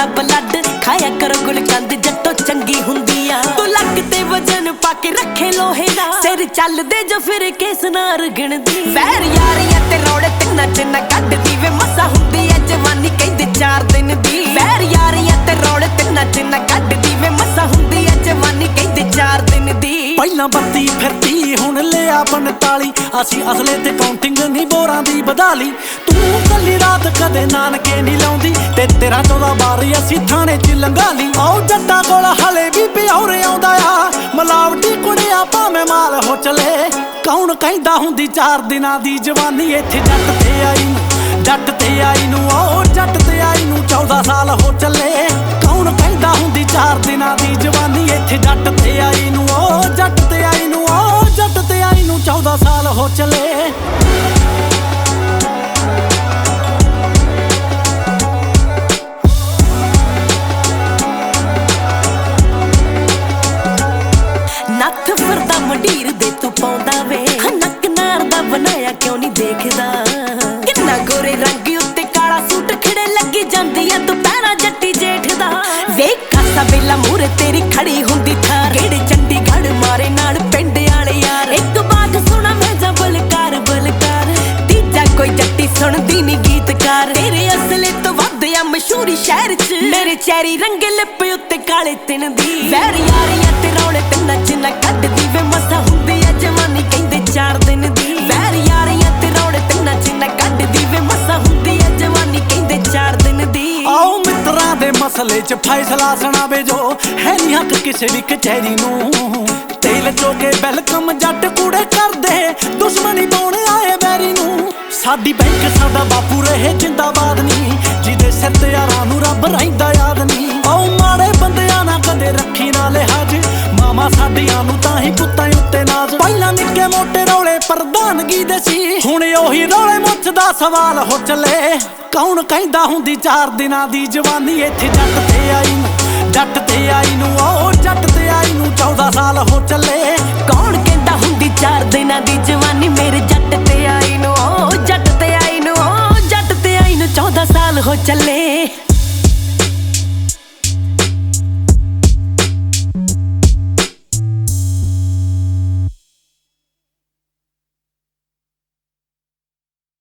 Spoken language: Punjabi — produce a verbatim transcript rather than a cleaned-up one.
ਦਾ ਬਲੱਡ ਖਾਇਆ ਕਰੋ ਗੁਲਕੰਦ ਜੱਟੋ ਚੰਗੀ ਹੁੰਦੀ ਆ ਤੂੰ ਲੱਕ ਤੇ ਵਜਨ ਪਾ ਕੇ ਰੱਖੇ ਲੋਹੇ ਦਾ ਸਿਰ ਚੱਲਦੇ ਜੋ ਫਿਰ ਕੇਸ ਨਾਰ ਗਿਣਦੀ ਵੈਰ ਯਾਰੀਆਂ ਤੇ ਰੌਲੇ ਤਿੰਨਾਂ ਚ ਨਾ ਕੱਢਦੀ ਵੇ ਮਸਾ ਹੁੰਦੀ ਐ ਜਵਾਨੀ ਕਹਿੰਦੇ ਚਾਰ ਦਿਨ ਦੀ ਵੈਰ ਯਾਰੀਆਂ ਤੇ ਰੌਲੇ ਤਿੰਨਾਂ ਚ ਨਾ ਕੱਢਦੀ ਵੇ ਮਸਾ ਹੁੰਦੀ ਐ ਜਵਾਨੀ ਕਹਿੰਦੇ ਚਾਰ ਦਿਨ ਦੀ ਪਹਿਲਾਂ ਬੱਤੀ ਫਿਰਦੀ ਹੁਣ ਲਿਆ ਪੰਤਾਲੀ ਅਸੀਂ ਅਸਲੇ ਤੇ ਕਾਊਂਟਿੰਗ ਨਹੀਂ ਬੋਰਾਂ ਦੀ ਵਧਾਲੀ ਤੂੰ ਕੱਲੀ ਰਾਤ ਕਦੇ ਨਾਨਕੇ ਨਹੀਂ ਲਾਉਂਦੀ ਤੇ ਤੇਰਾ ਚੌਦਾਂ ਬਾਰੀ ਅਸੀਂ ਥਾਣੇ ਚ ਲੰਘਾਲੀ ਆਓ ਜੱਟਾਂ ਕੋਲ ਹਲੇ ਵੀ ਪਿਓਰੇ ਆਉਂਦਾ ਆ ਮਲਾਵਟੀ ਕੁੜੀਆਂ ਭਾਵੇਂ ਮਾਲ ਹੋ ਚਲੇ ਕੌਣ ਕਹਿੰਦਾ ਹੁੰਦੀ ਚਾਰ ਦਿਨਾਂ ਦੀ ਜਵਾਨੀ ਇੱਥੇ ਜੱਟ ਤੇ ਆਈ ਨੂੰ ਜੱਟ ਤੇ ਆਈ ਨੂੰ ਆਓ ਜੱਟ ਤੇ ਆਈ ਨੂੰ ਚੌਦਾਂ ਸਾਲ ਹੋ ਚੱਲੇ ਕੌਣ ਕਹਿੰਦਾ ਹੁੰਦੀ ਚਾਰ ਦਿਨਾਂ ਦੀ ਜਵਾਨੀ ਇੱਥੇ ਜੱਟ ਤੇ ਆਈ ਨੂੰ ਆਓ ਜੱਟ ਤੇ ਆਈ ਨੂੰ ਆਓ ਜੱਟ ਤੇ ਆਈ ਨੂੰ ਚੌਦਾਂ ਸਾਲ ਹੋ ਚੱਲੇ ਨੱਥ ਫਿਰਦਾ ਮੰਡੀਰ ਦੇ ਤੂੰ ਪਾਉਂਦਾ ਵੇ ਨੱਕ ਨਾਰ ਦਾ ਬਣਾਇਆ ਕਿਉਂ ਨਹੀਂ ਦੇਖਦਾ ਕਿੰਨਾ ਗੋਰੇ ਰੰਗ ਉੱਤੇ ਕਾਲਾ ਸੂਟ ਖਿੜੇ ਲੱਗੀ ਜਾਂਦੀ ਆ ਤੂੰ ਪੈਰਾ ਜੱਟੀ ਜੇਠ ਦਾ ਵੇਖ ਕਾਸਾ ਵੇਲਾ ਮੂਰੇ ਤੇਰੀ ਖੜੀ ਹੁੰਦੀ ਥਾਰ ਕਿਹੜੇ ਚੰਡੀਗੜ੍ਹ ਮਾਰੇ ਨਾਲ ਪਿੰਡ ਵਾਲੇ ਯਾਰ ਇੱਕ ਬਾਤ ਸੁਣਾ ਮੈਂ ਜਾਂ ਬਲਕਾਰ ਬਲਕਾਰ ਤੀਜਾ ਕੋਈ ਜੱਟੀ ਸੁਣਦੀ ਨੀ ਗੀਤਕਾਰ ਤੇਰੇ ਅਸਲੇ ਤੋਂ ਵੱਧ ਆ ਮਸ਼ਹੂਰੀ ਸ਼ਹਿਰ ਚ ਮੇਰੇ ਚਿਹਰੇ ਰੰਗੇ ਲਿਪ ਉੱਤੇ ਕਾਲੇ ਤਿੰਨ ਦੀ ਵੈਰ ਯਾਰੀਆਂ ਤੇ ਰੌਲੇ ਤਿੰਨਾਂ ਚ ਨਾ ਕੱਢਦੀ ਵੇ ਮਸਾ ਹੁੰਦੀ ਐ ਜਵਾਨੀ ਕਹਿੰਦੇ ਚਾਰ ਦਿਨ ਦੀ ਵੈਰ ਯਾਰੀਆਂ ਤੇ ਰੌਲੇ ਤਿੰਨਾਂ ਚ ਨਾ ਕੱਢਦੀ ਵੇ ਮਸਾ ਹੁੰਦੀ ਐ ਜਵਾਨੀ ਕਹਿੰਦੇ ਚਾਰ ਦਿਨ ਦੀ ਆਓ ਮਿੱਤਰਾਂ ਦੇ ਮਸਲੇ ਚ ਫੈਸਲਾ ਸੁਣਾਵੇ ਜੋ ਹੈ ਨੀ ਹੱਕ ਕਿਸੇ ਵੀ ਕਚਹਿਰੀ ਨੂੰ ਤੇਲ ਚੋਕੇ ਵੈਲਕਮ ਜੱਟ ਕੂੜੇ ਕਰਦੇ ਦੁਸ਼ਮਣੀ ਪਾਉਣ ਆਏ ਵੈਰੀ ਨੂੰ ਸਾਡੀ ਬੈਂਕ ਸਾਡਾ ਬਾਪੂ ਰਹੇ ਜਿੰਦਾਬਾਦ ਨਹੀਂ ਜਿਹਦੇ ਸਿਰ ਤੇ ਯਾਰਾਂ ਨੂੰ ਰੱਬ ਰਹਿੰਦਾ ਯਾਦ ਨਹੀਂ ਆਓ ਮਾੜੇ ਬੰਦਿਆਂ ਨਾਲ ਕਦੇ ਰੱਖੀ ਨਾ ਲਿਹਾਜ ਮਾਮਾ ਸਾਡੀਆਂ ਨੂੰ ਤਾਂ ਹੀ ਪੁੱਤਾਂ ਉੱਤੇ ਨਾਜ਼ ਪਹਿਲਾਂ ਨਿੱਕੇ ਮੋਟੇ ਰੌਲੇ ਪ੍ਰਧਾਨਗੀ ਦੇ ਸੀ ਹੁਣ ਉਹੀ ਰੌਲੇ ਮੁੱਛ ਦਾ ਸਵਾਲ ਹੋ ਚੱਲੇ ਕੌਣ ਕਹਿੰਦਾ ਹੁੰਦੀ ਚਾਰ ਦਿਨਾਂ ਦੀ ਜਵਾਨੀ ਇੱਥੇ ਜੱਟ ਤੇ ਆਈ ਨੂੰ ਜੱਟ ਤੇ ਆਈ ਨੂੰ ਆਓ ਜੱਟ ਤੇ ਆਈ ਨੂੰ ਚੌਦਾਂ ਸਾਲ ਹੋ ਚੱਲੇ ਕੌਣ ਕਹਿੰਦਾ ਹੁੰਦੀ ਚਾਰ ਦਿਨਾਂ ਦੀ ਜਵਾਨੀ ਮੇਰੇ ਜੱਟ ਤੇ ਆਈ ਨੂੰ ਓ ਜੱਟ ਤੇ ਆਈ ਨੂੰ ਓ ਜੱਟ ਤੇ ਆਈ ਨੂੰ ਚੌਦਾਂ ਸਾਲ ਹੋ ਚੱਲੇ।